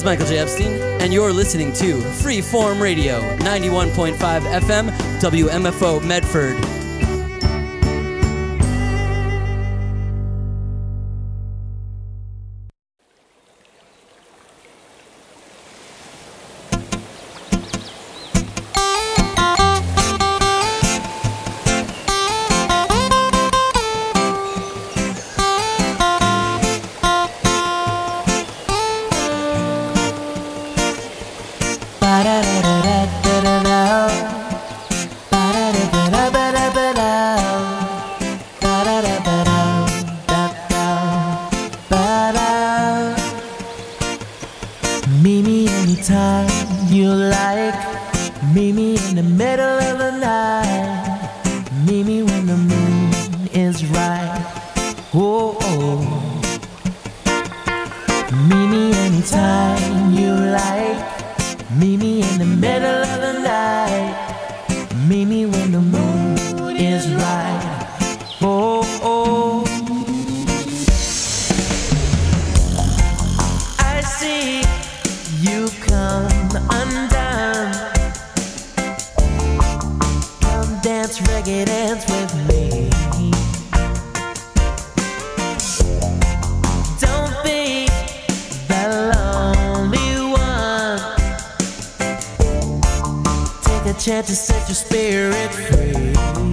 is Michael J. Epstein, and you're listening to Freeform Radio, 91.5 FM, WMFO Medford. Chance to set your spirit free.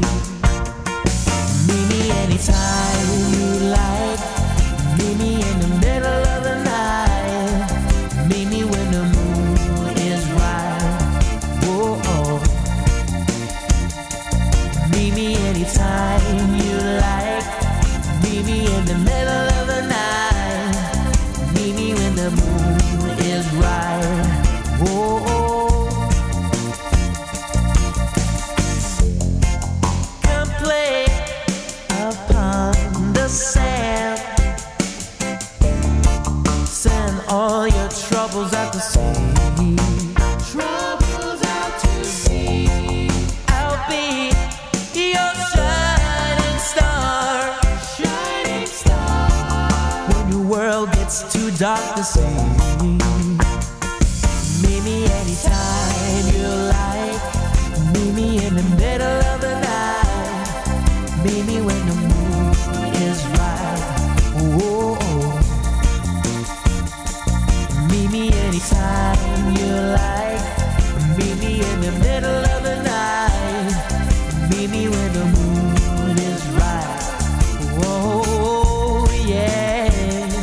Meet me anytime you like. Meet me in the middle of the night. Meet me when the moon is right. Whoa, oh. Meet me anytime you like. Meet me in the middle of the night. Meet me when the moon is right. Whoa, oh. All your troubles out to sea. Troubles out to sea. I'll be your shining star. Shining star. When your world gets too dark to see. Meet me anytime you like. Meet me in the middle of the night. Meet me when the moon is right. Whoa. Meet me anytime you like. Meet me in the middle of the night. Meet me when the moon is right. Whoa, yes.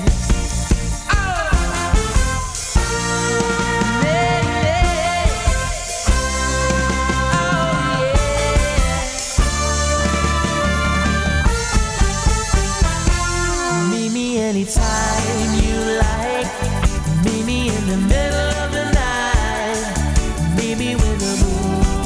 Meet me anytime you like. Meet me in the middle of the night. Meet me when the moon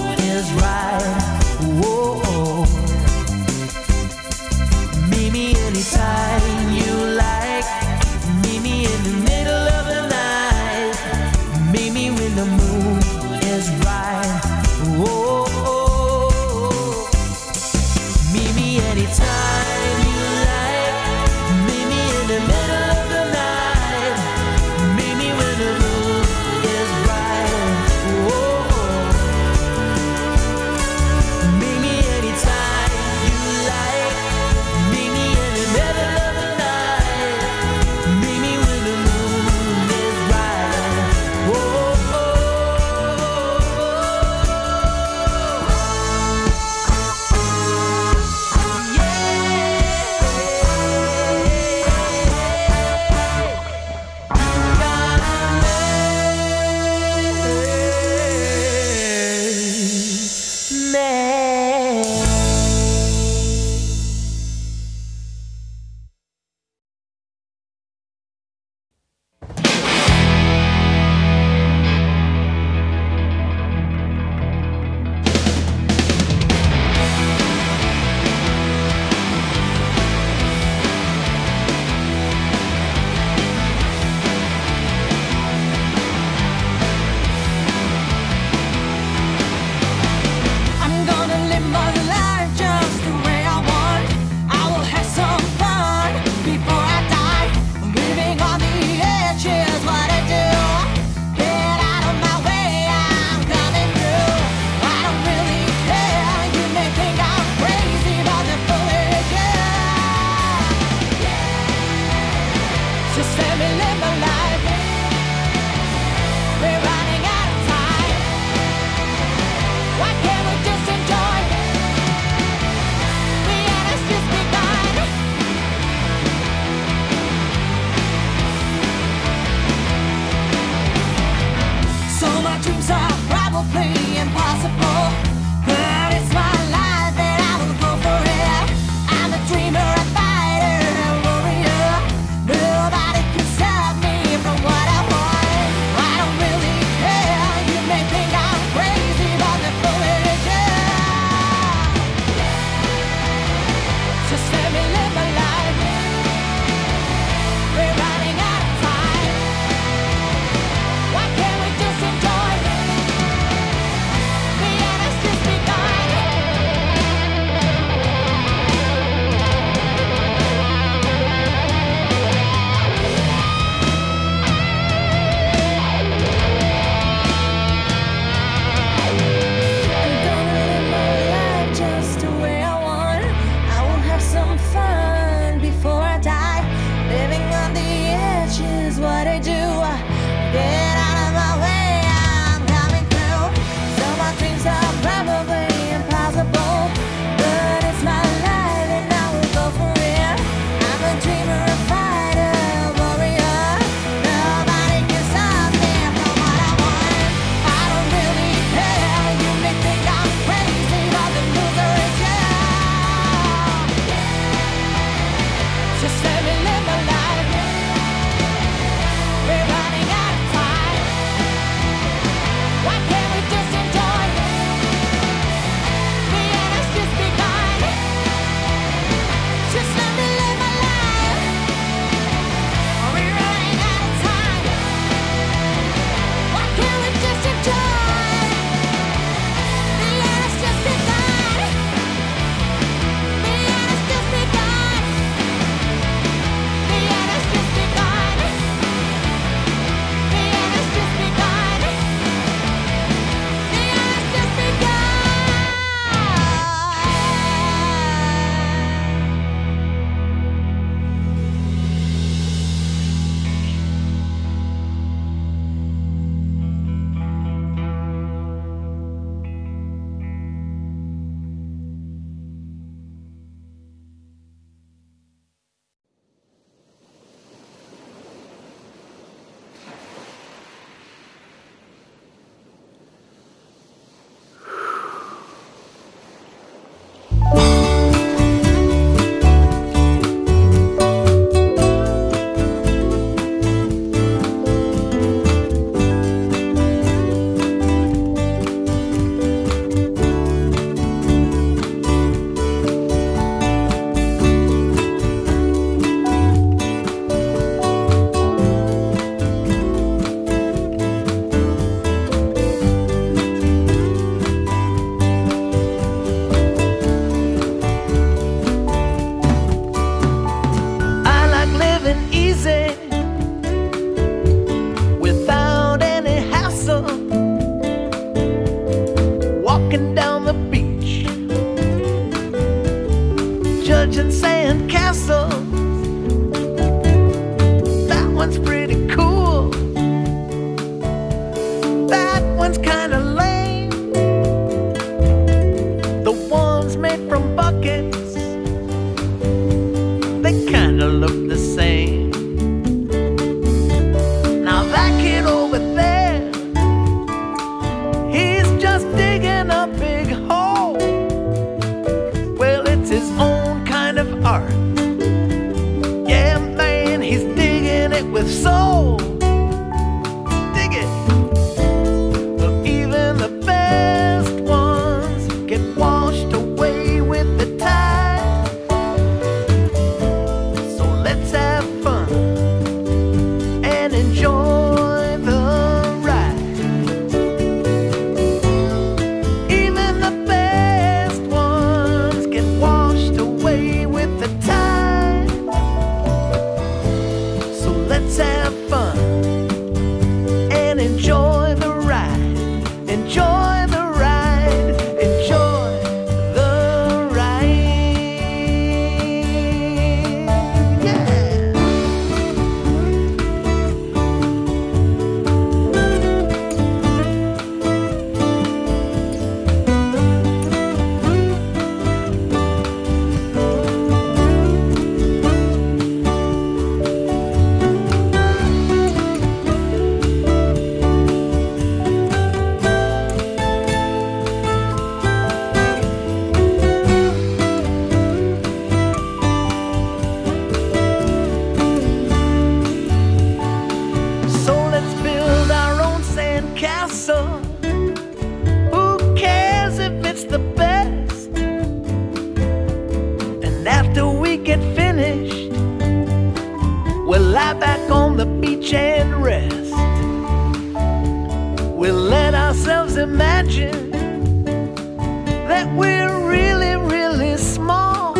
back on the beach and rest. We'll let ourselves imagine that we're really, really small.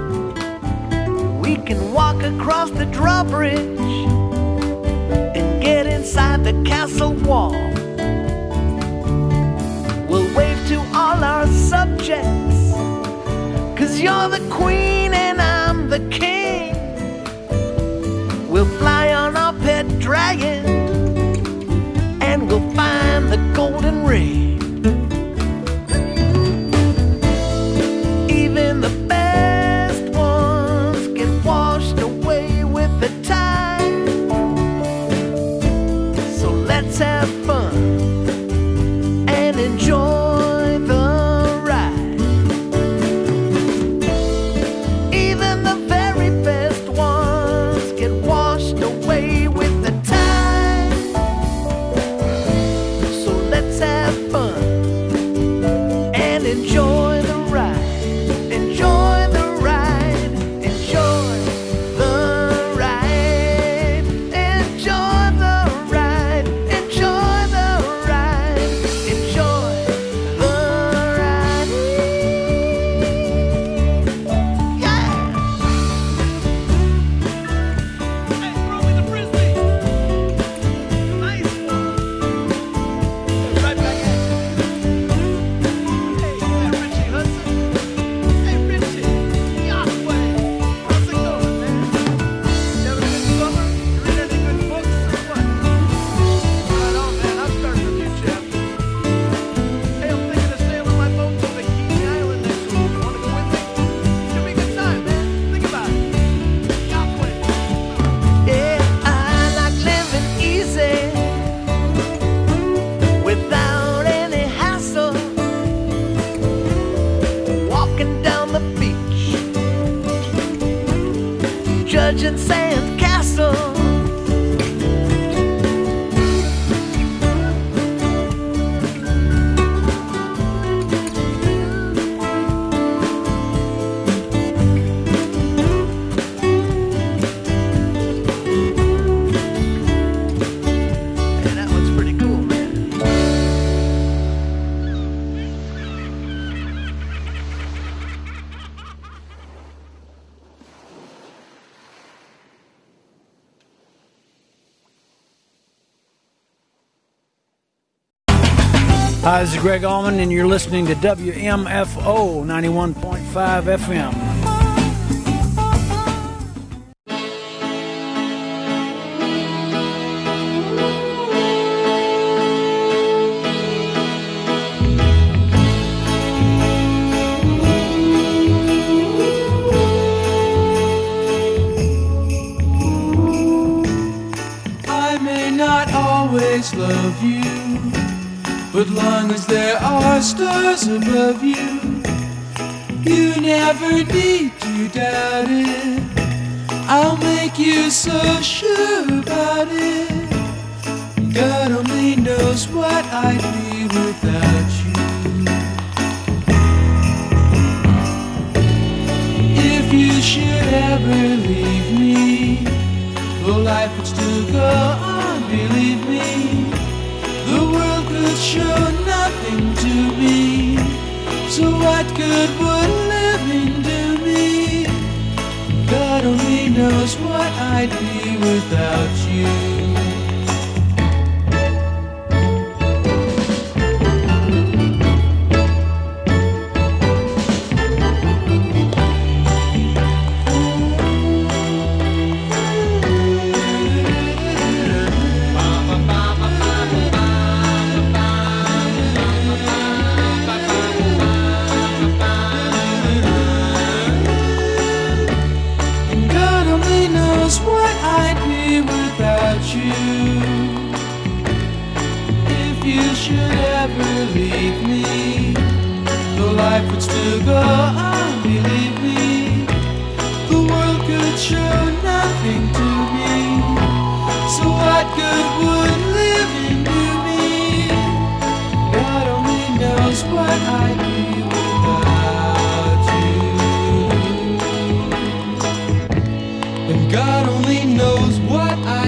We can walk across the drawbridge and get inside the castle wall. We'll wave to all our subjects, 'cause you're the queen and I'm the king. We'll fly on our pet dragon and we'll find the golden ring. Even the best ones get washed away with the tide. So let's have fun and enjoy the ride. Even the very best ones get washed away with the tide. So let's have fun and enjoy the ride. Enjoy the ride. Enjoy the ride. Enjoy the ride. Enjoy the ride. Enjoy the ride. Yeah. Hey, throw me the frisbee. Nice one. Right back at you. Hey, Richie Hudson. Hey, Richie. Yahweh. How's it going, man? You having a good summer? You read any good books or what? Right on, man. I'm starting a new chapter. Hey, I'm thinking of sailing my boat to Bikini Island next week. You wanna go with me? Should be a good time, man. Think about it. Yahweh. Yeah, I like living easy without any hassle. Walking down the beach, judging sand castles. Yeah, that one's pretty cool, man. Hi, this is Greg Allman, and you're listening to WMFO 91.5 FM. I may not always love you, but long as there are stars above you, you never need to doubt it. I'll make you so sure about it. God only knows what I'd be without you. If you should ever leave me, well, life would still go on, believe me. The world could show nothing to me, so what good would living do me? God only knows what I'd be without you. God only knows what I'd be without you. If you should ever leave me, the life would still go on, believe me. The world could show nothing to me, so what good would living do me? God only knows what I'd be without you. And God only knows what I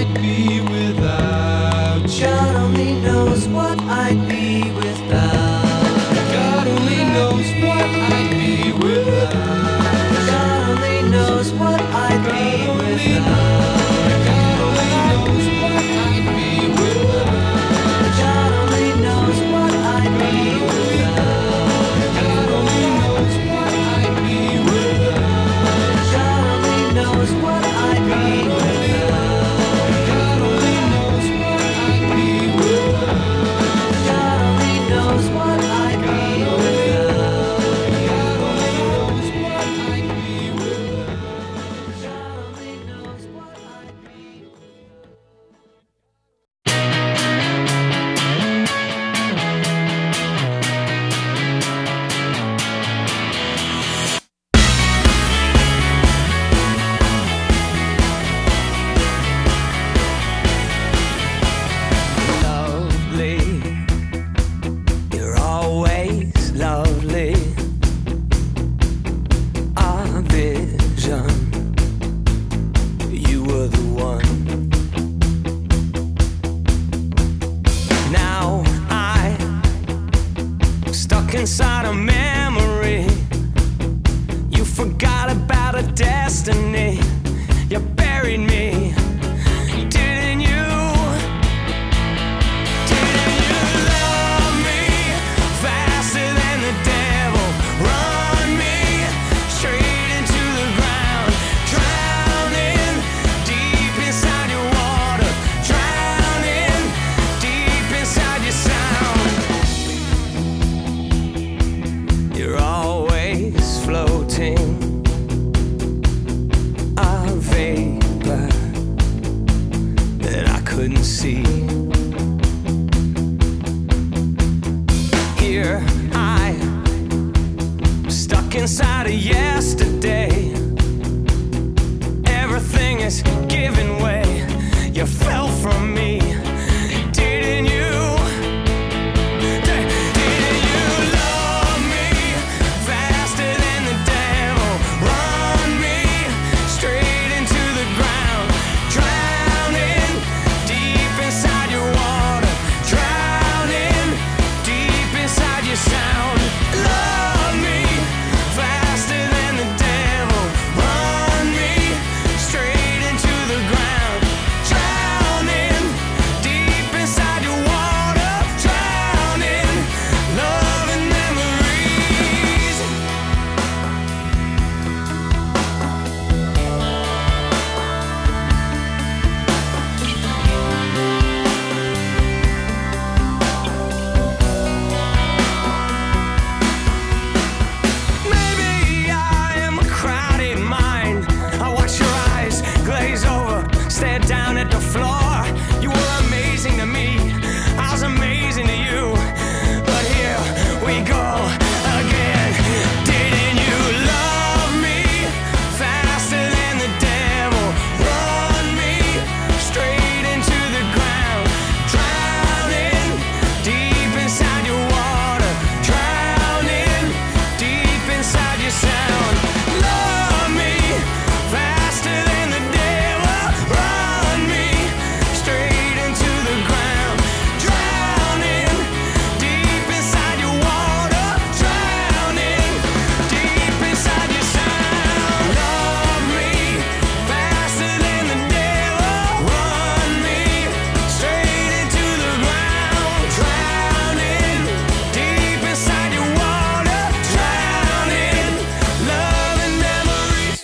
inside a memory. You forgot about a destiny. You buried me, didn't you? Didn't you love me faster than the devil? Run me straight into the ground, drowning deep inside your water, drowning deep inside your sound. You're always floating, a vapor that I couldn't see. Here I stuck inside of yesterday. Everything is giving way. You fell from me, didn't you? Didn't you love me faster than the devil? Run me straight into the ground, drowning deep inside your water, drowning deep inside your sound. Love me faster than the devil. Run me straight into the ground, drowning deep inside your water, drowning love and memories. Maybe I am a crowded mind. I watch your eyes glaze over, stare down at the floor. You were amazing to me, I was amazing to you. But here we go again. Didn't you love me faster than the devil? Run me straight into the ground, drowning deep inside your water, drowning deep inside your sound. Love me faster than the devil. Run me straight into the ground, drowning deep inside your water, drowning deep inside your sound. Love me faster than the devil. Run me straight into the ground, drowning deep inside your water, drowning love and memories.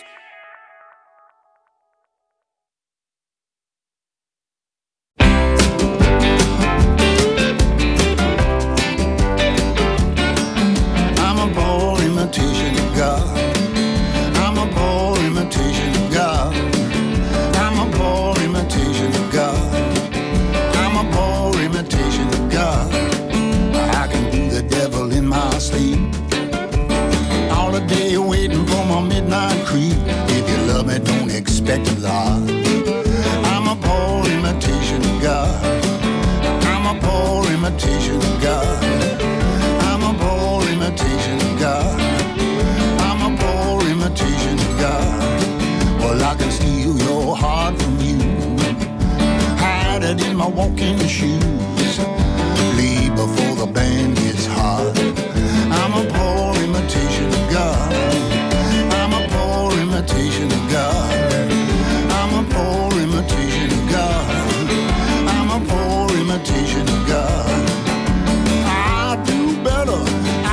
I'm a poor imitation of God. I'm a poor imitation of God. I'm a poor imitation of God. I'm a poor imitation of God. I can do the devil in my sleep. All the day waiting for my midnight creep. If you love me, don't expect a lot. I'm a poor imitation of God. I'm a poor imitation of God. I'm a poor imitation of God. I'm a poor imitation of God. Well, I can steal your heart from you, hide it in my walking shoes, leave before the band gets hot. I'm a poor imitation of God. I'm a poor imitation of God. I'm a poor imitation of God. I'm a poor imitation of God. I do better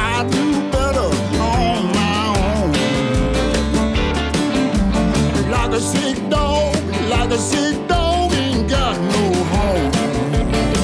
on my own. Like a sick dog ain't got no home.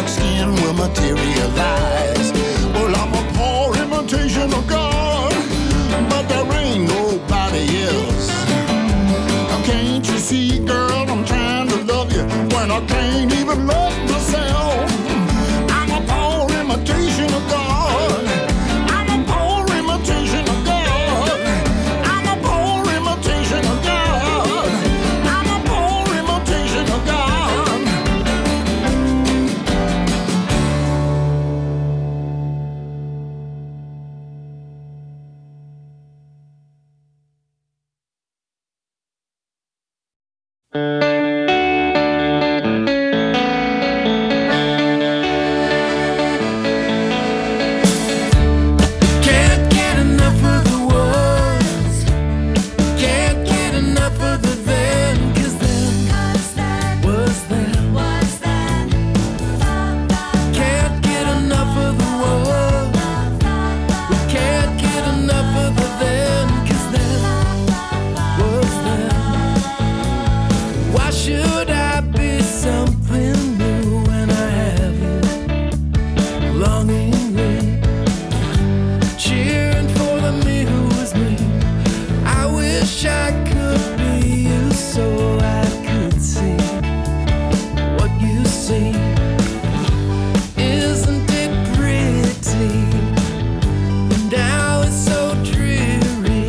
dark skin will materialize. Well, I'm a poor imitation of God, but there ain't nobody else. Now, can't you see, girl, I'm trying to love you when I can't even love myself. I'm a poor imitation of God. I'm a poor imitation of God. I'm a poor imitation of God. I'm a poor imitation of God. Can't get enough of the was. Can't get enough of the then, 'cause then was then. Can't get enough of the was. We can't get enough of the then, 'cause then was then. Why should I be something new when I have you longingly cheering for the me who was me? I wish I could be you so I could see what you see. Isn't it pretty? And now it's so dreary.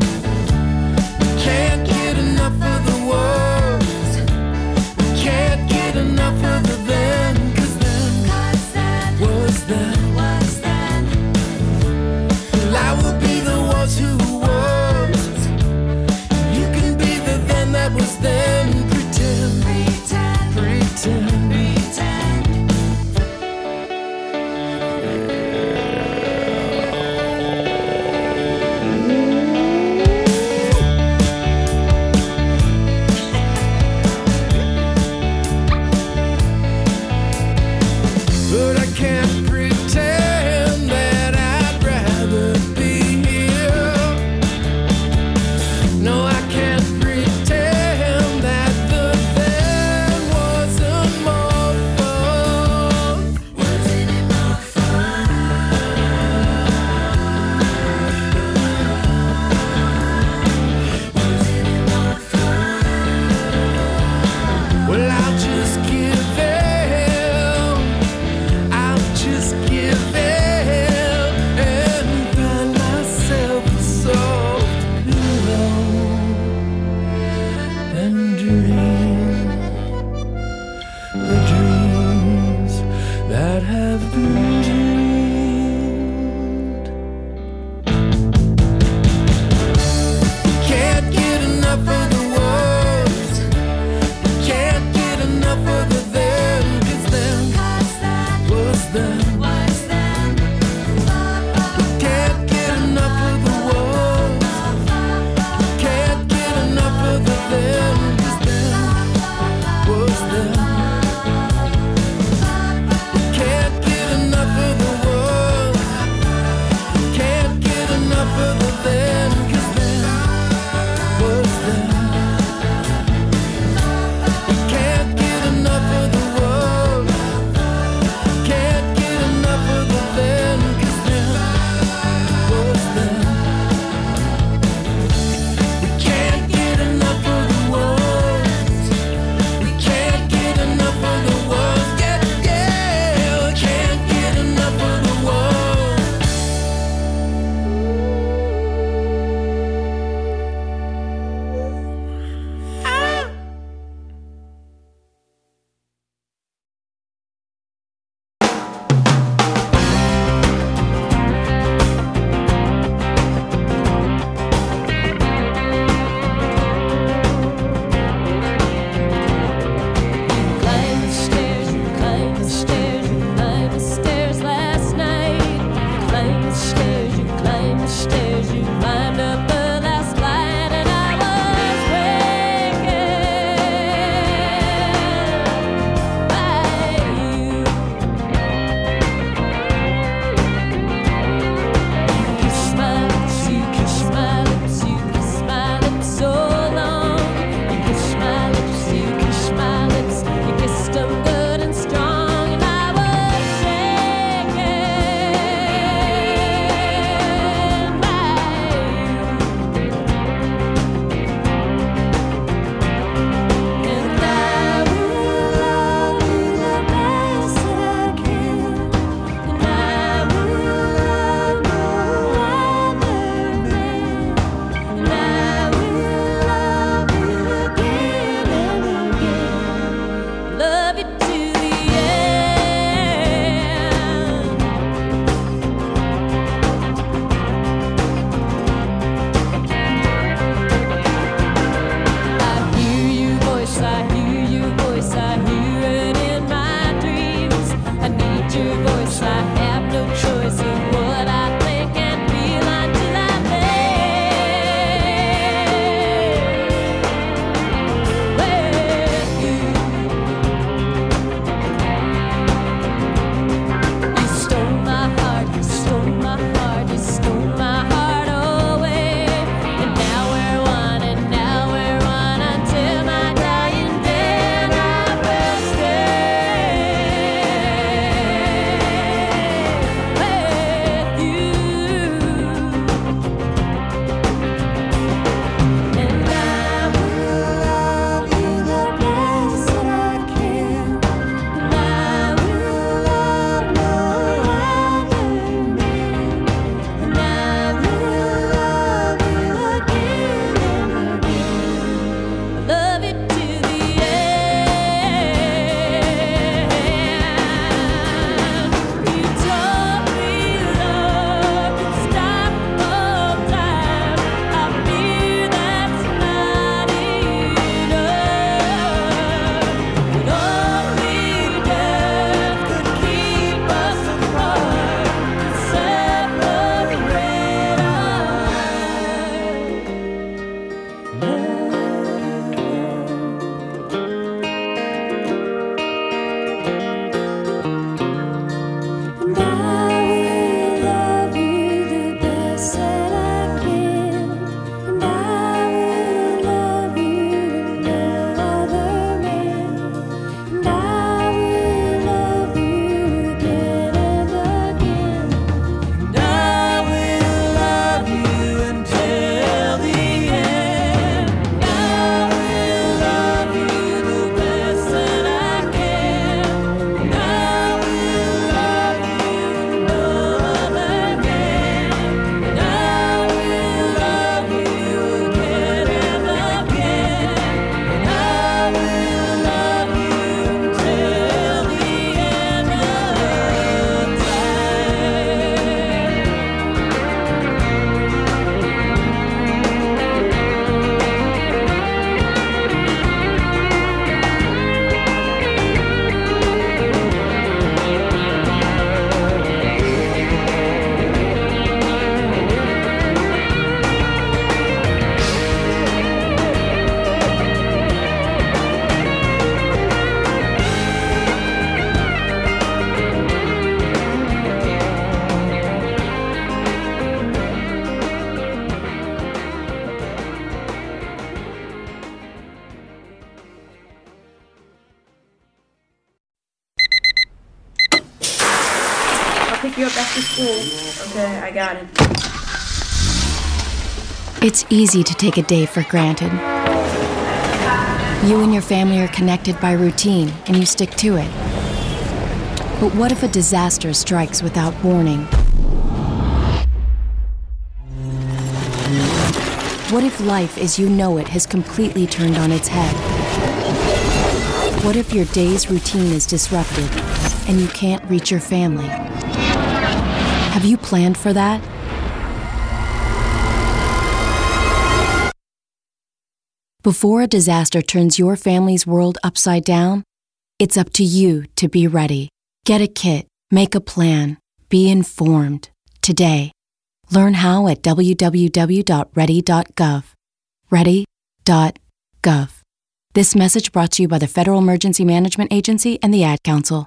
Can't get enough of the words. Can't get enough of the then, 'cause then was then. Well, I will be the was who was. You can be the then that was then. Pretend, pretend. But I can't pretend that I'd rather be here. No, I can't pretend that the then wasn't more fun. Wasn't it more fun? Wasn't it more fun? Well, I'll just give in. I'll just give in and find myself a soft pillow and dream the dreams that have been dreamed. Can't get enough of the words. Can't get enough of the then, 'cause then was then. Can't get enough of the words. Can't get enough of the then, 'cause then was then. Can't get enough of the words. Can't get enough of the then, 'cause then was then. Can't get enough of the words. Can't get enough of the then, 'cause then was then. We can't get enough of the words. We can't get enough of the words. Yeah, yeah. We can't get enough of the words. Climb the stairs, you climb the stairs, you climb the stairs last night. Climb the stairs, you climb the stairs, you climbed up the last flight, and I was wakened by you. Kiss my lips, you kiss my lips, you kiss my lips so long. You kiss my lips, you kiss my lips, you kissed them good and strong, and I was after school. Okay, I got it. It's easy to take a day for granted. You and your family are connected by routine, and you stick to it. But what if a disaster strikes without warning? What if life as you know it has completely turned on its head? What if your day's routine is disrupted and you can't reach your family? Have you planned for that? Before a disaster turns your family's world upside down, it's up to you to be ready. Get a kit, make a plan, be informed today. Learn how at www.ready.gov. Ready.gov. This message brought to you by the Federal Emergency Management Agency and the Ad Council.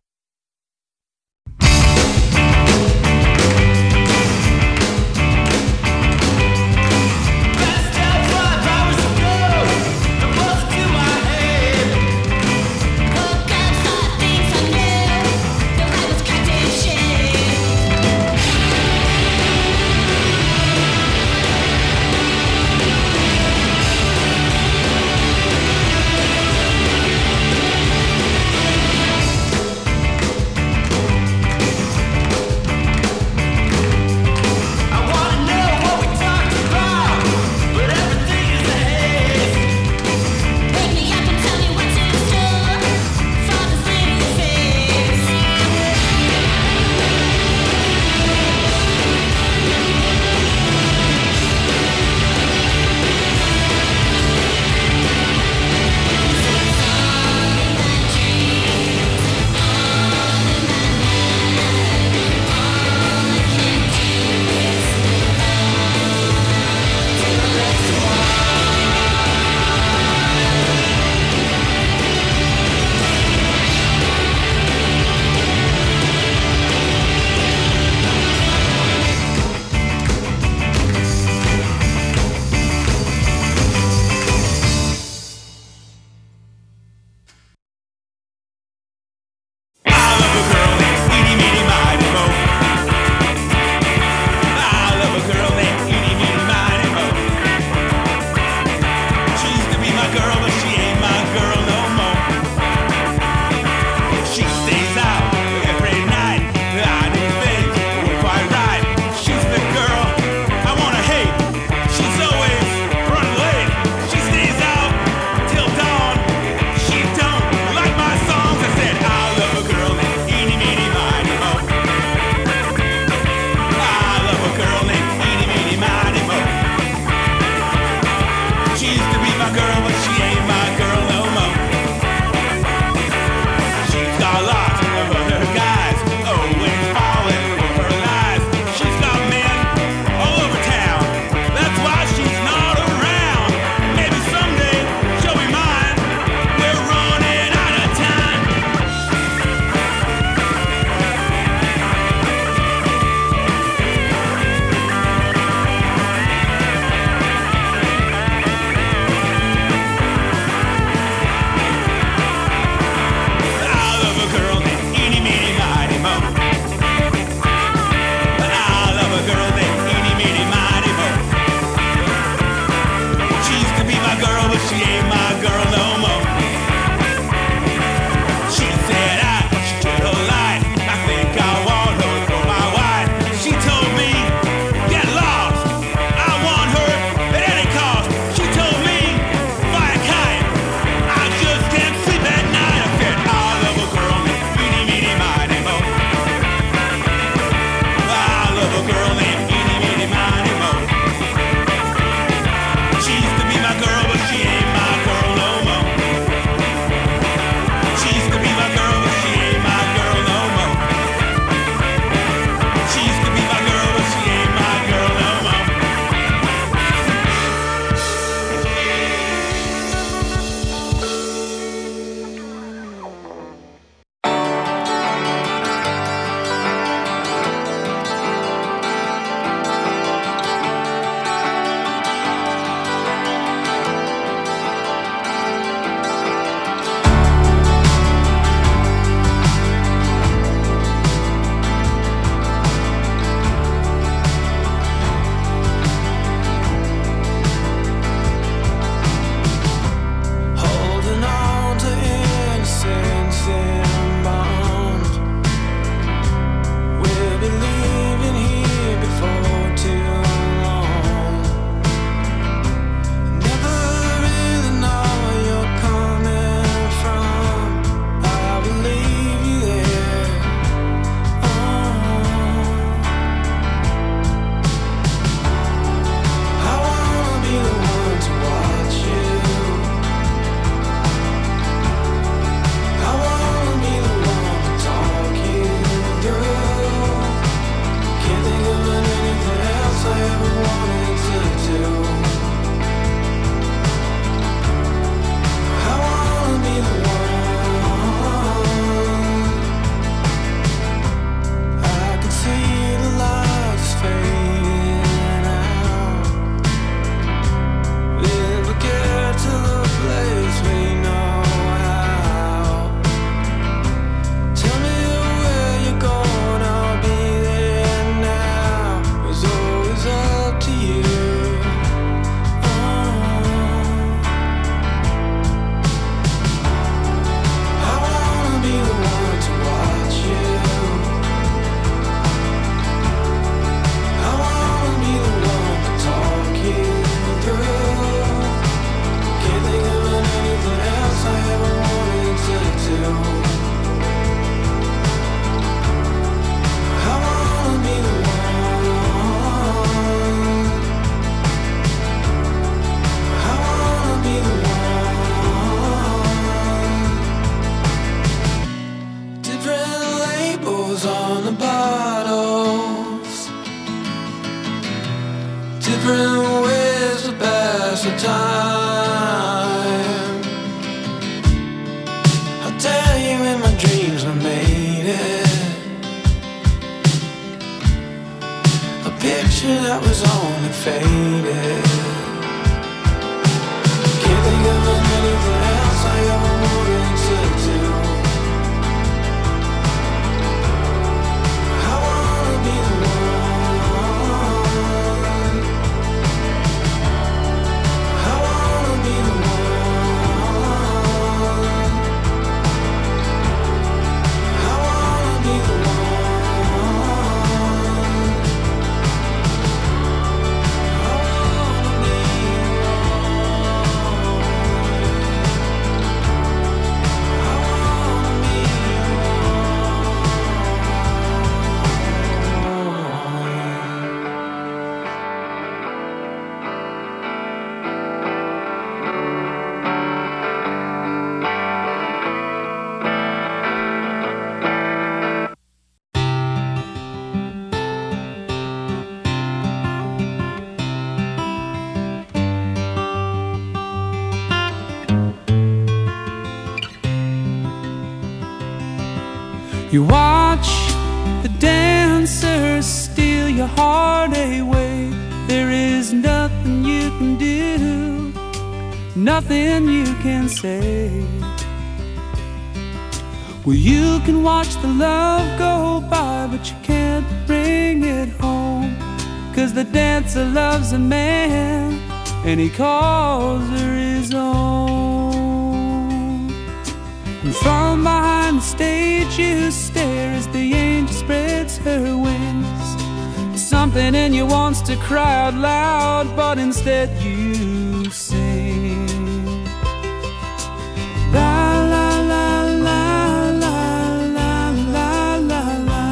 different ways to pass the time. I'll tell you in my dreams I made it. A picture that was only faded. Can't think of anything else I ever wanted to do. I wanna be the one. I wanna be the one. I wanna be the You watch the dancers steal your heart away. There is nothing you can do, nothing you can say. Well, you can watch the love go by, but you can't bring it home. 'Cause the dancer loves a man, and he calls her his own. And from behind the stage you stare as the angel spreads her wings. Something in you wants to cry out loud, but instead you sing. La la la la la la la la la.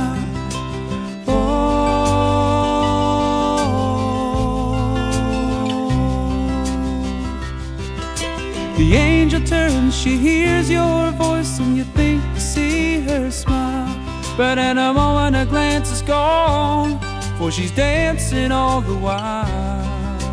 Oh. The angel turns, she hears your voice, and you think you see her smile. But in a moment a glance is gone, for she's dancing all the while.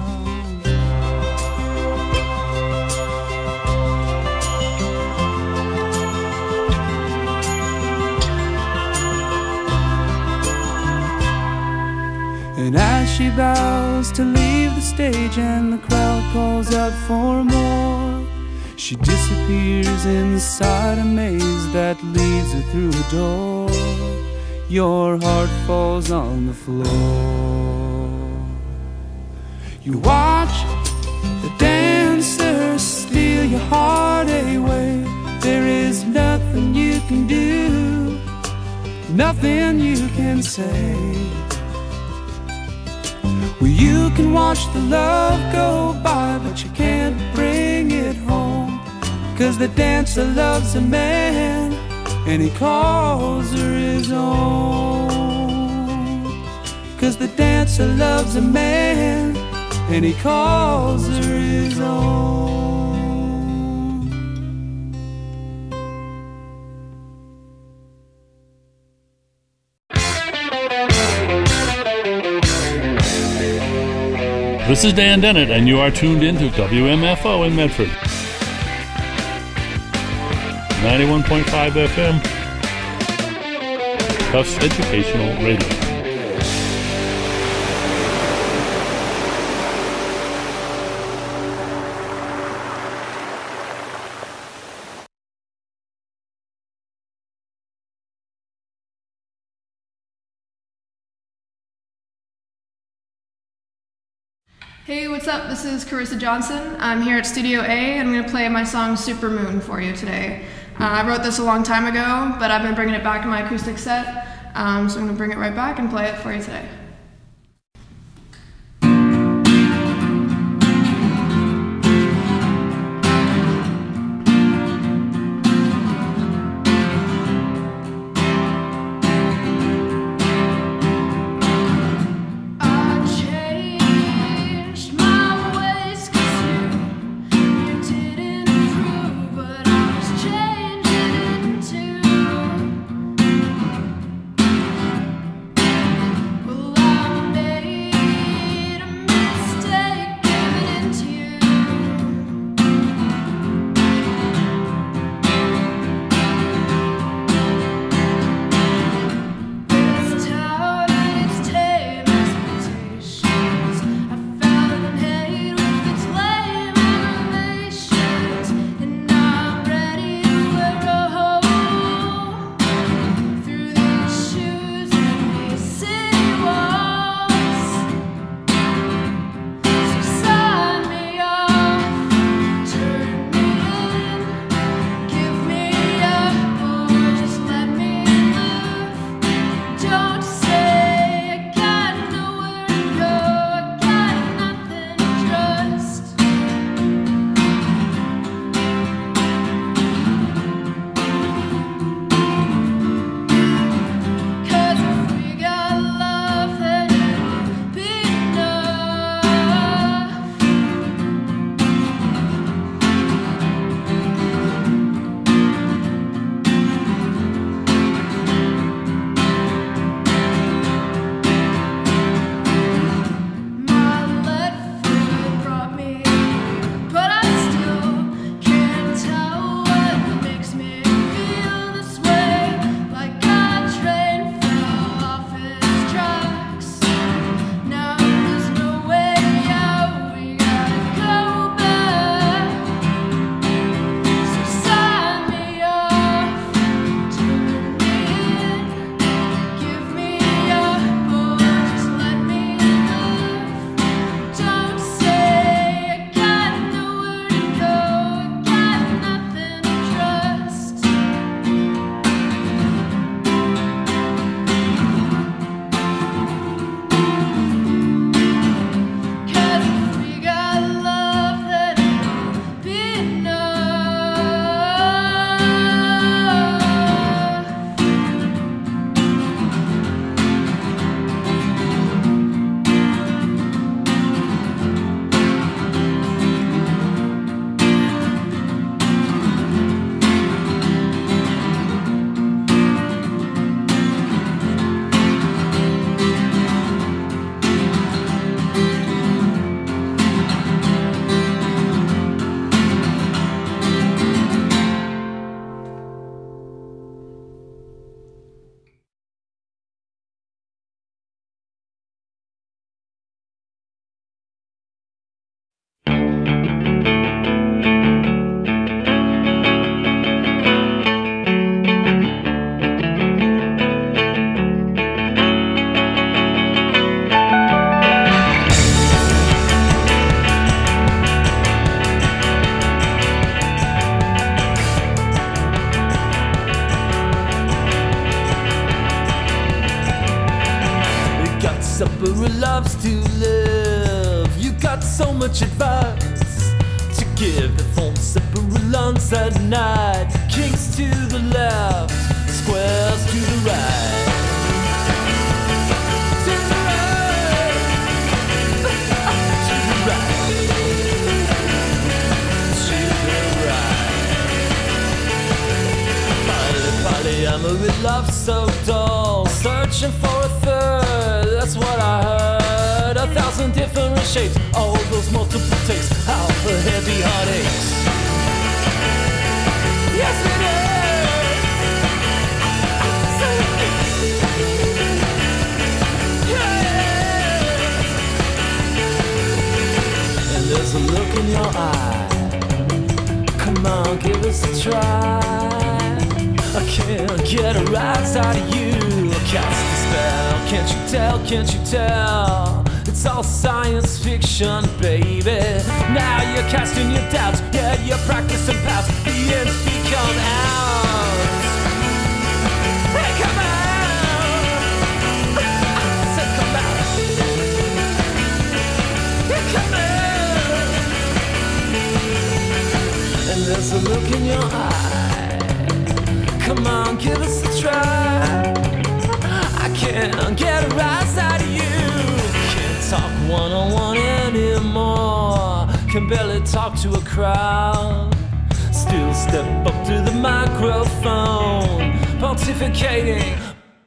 And as she bows to leave the stage and the crowd calls out for more, she disappears inside a maze that leads her through a door. Your heart falls on the floor. You watch the dancers steal your heart away. There is nothing you can do, nothing you can say. Well, you can watch the love go by, but you can't bring it home. 'Cause the dancer loves a man, and he calls her his own. 'Cause the dancer loves a man, and he calls her his own. This is Dan Dennett, and you are tuned in to WMFO in Medford. 91.5 FM, Tufts Educational Radio. Hey, what's up? This is Carissa Johnson. I'm here at Studio A, and I'm going to play my song Super Moon for you today. I wrote this a long time ago, but I've been bringing it back in my acoustic set, so I'm going to bring it right back and play it for you today. Well, loves to live. You got so much advice to give. The phone separate lawns at night. Kings to the left, squares to the right. To the right. To the right. To the right. Polyamory love so dull. Searching for a third, that's what I heard. 1,000 different shapes, all those multiple takes. How the heavy heart aches. Yes it is. Yeah. And there's a look in your eye. Come on, give us a try. I can't get a rise out of you. Cast a spell, can't you tell, can't you tell? It's all science fiction, baby. Now you're casting your doubts, yeah, you're practicing past. The ends become ours. Hey, come out! I said come out. Hey, come out! And there's a look in your eye. Come on, give us a try. I can't get a rise out of you. Can't talk one-on-one anymore. Can barely talk to a crowd. Still step up to the microphone, pontificating.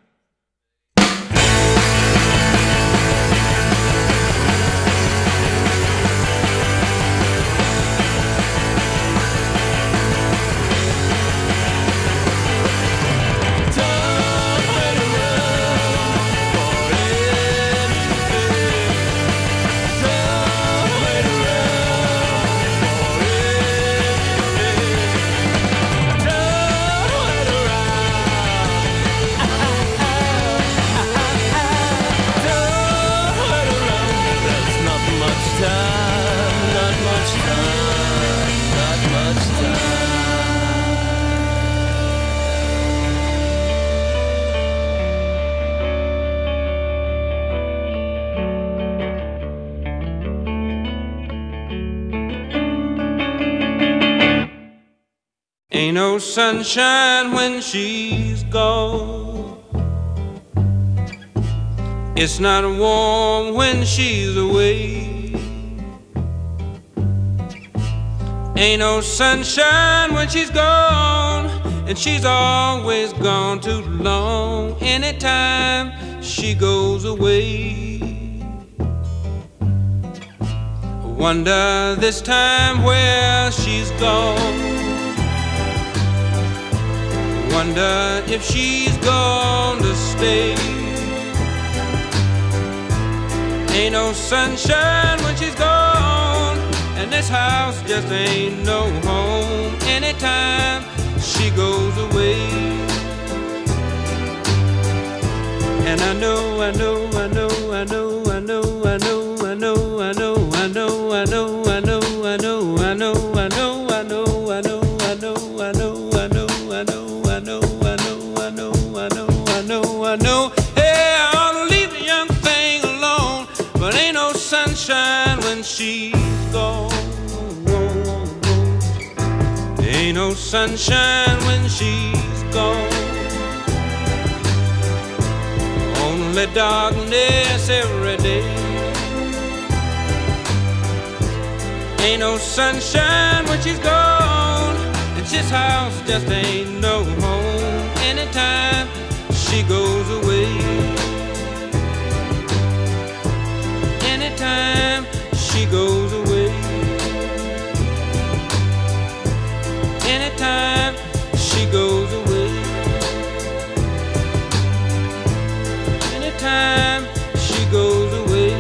Ain't no sunshine when she's gone. It's not warm when she's away. Ain't no sunshine when she's gone, and she's always gone too long. Anytime she goes away, I wonder this time where she's gone. Wonder if she's gonna stay. Ain't no sunshine when she's gone, and this house just ain't no home. Anytime she goes away. And I know, I know, I know, I know, I know, I know, I know, I know, I know, I know, I know, I know, I know, I know, I know, I know, I know, I know, I know, I know. I know, hey, I ought to leave the young thing alone, but ain't no sunshine when she's gone. Ain't no sunshine when she's gone. Only darkness every day. Ain't no sunshine when she's gone, and this house just ain't no home. Anytime she goes away. Anytime she goes away. Anytime she goes away. Anytime she goes away.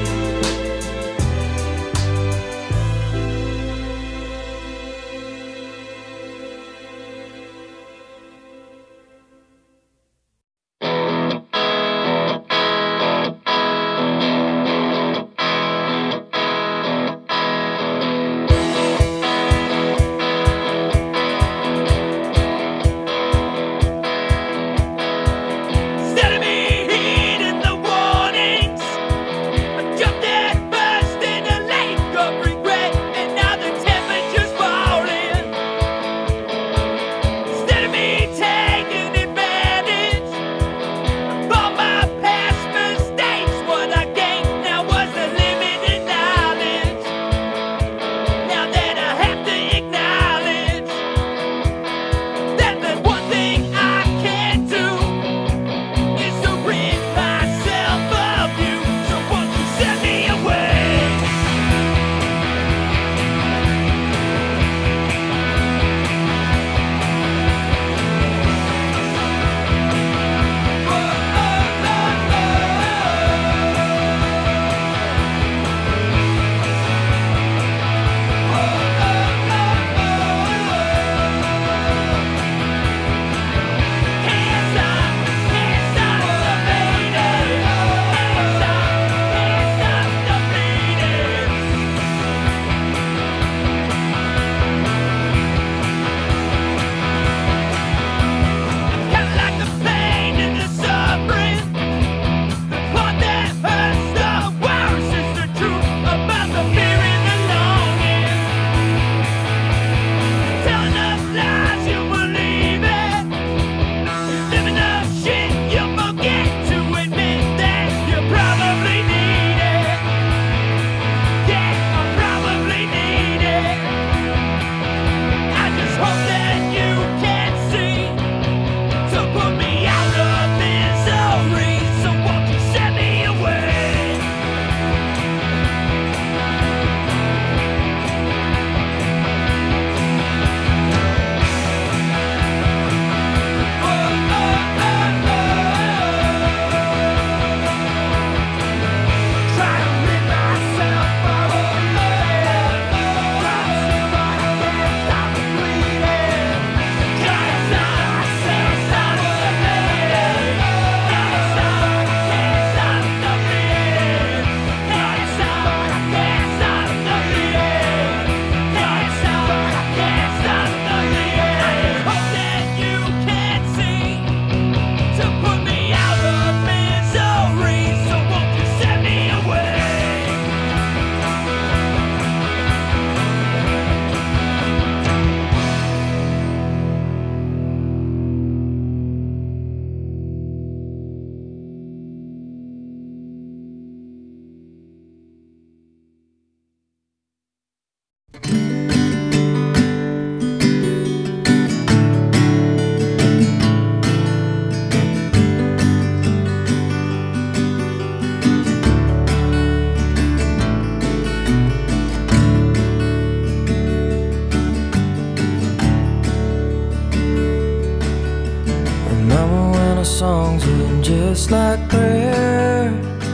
songs were just like prayer,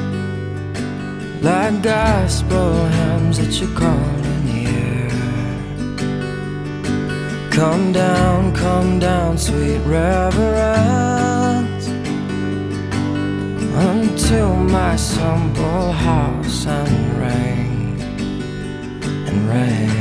like gospel hymns that you call in the air. Come down, sweet reverence, until my simple house and ring and ring.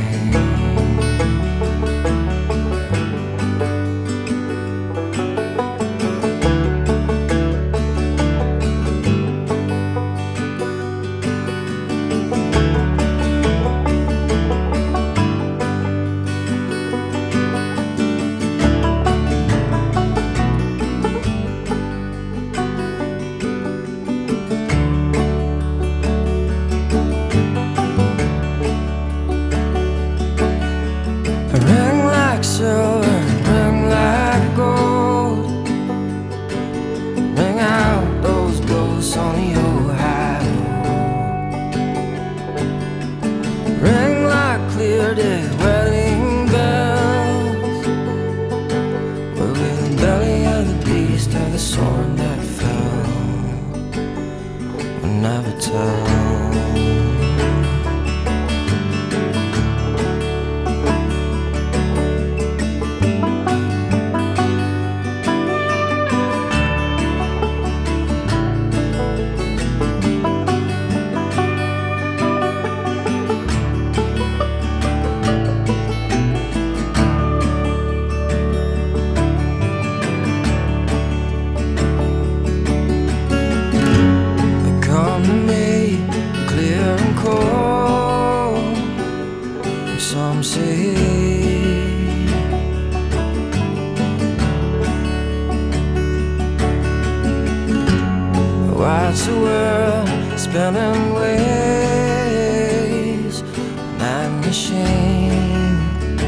Watch the world spinning ways, night machine.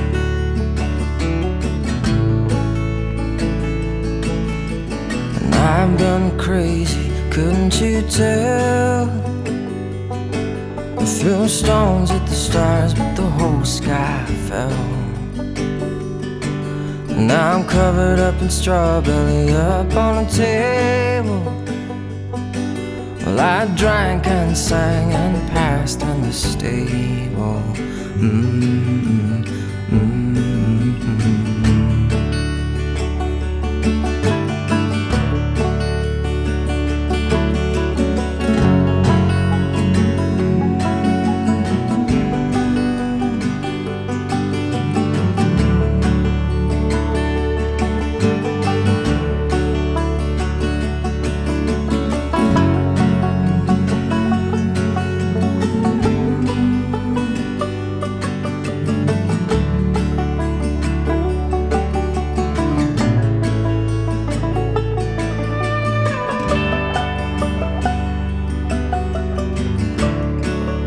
And I've been crazy, couldn't you tell? I threw stones at the stars, but the whole sky fell. And now I'm covered up in strawberry up on a table. Well, I drank and sang and passed in the stable.